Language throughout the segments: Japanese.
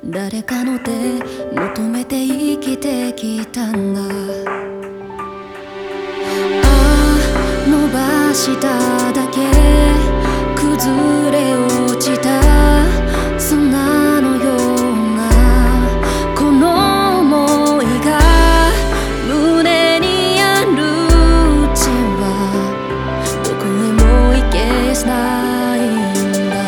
誰かの手求めて生きてきたんだ。ああ伸ばしただけ崩れ落ちた、そんなのようなこの想いが胸にあるうちはどこへも行けないんだ。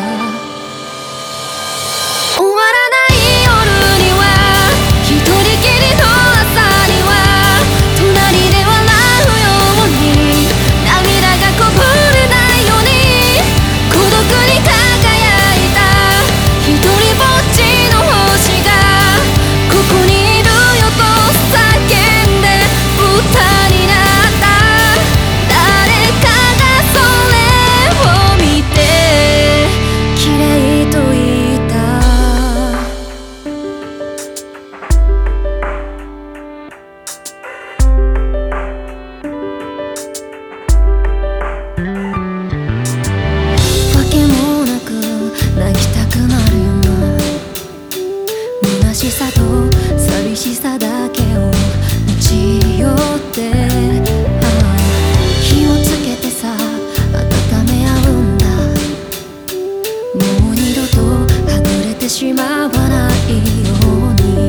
終わらない夜には一人きりの朝には隣で笑うように涙がこぼれないように孤独に輝いた一人ぼっちの星がここにいるよと叫んで歌になった。誰かがそれを見て綺麗と言った。わけもなく泣きたくなるような虚しさと寂しさだけを持ち寄って、ああ火をつけてさ温め合うんだ。もう二度とはぐれてしまわないように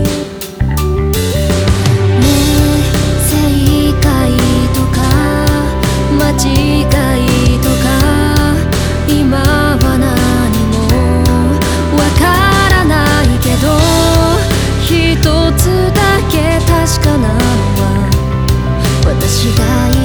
ね。え正解とか間違いとか今は何もわからないけど、一つだけ確かなのは私が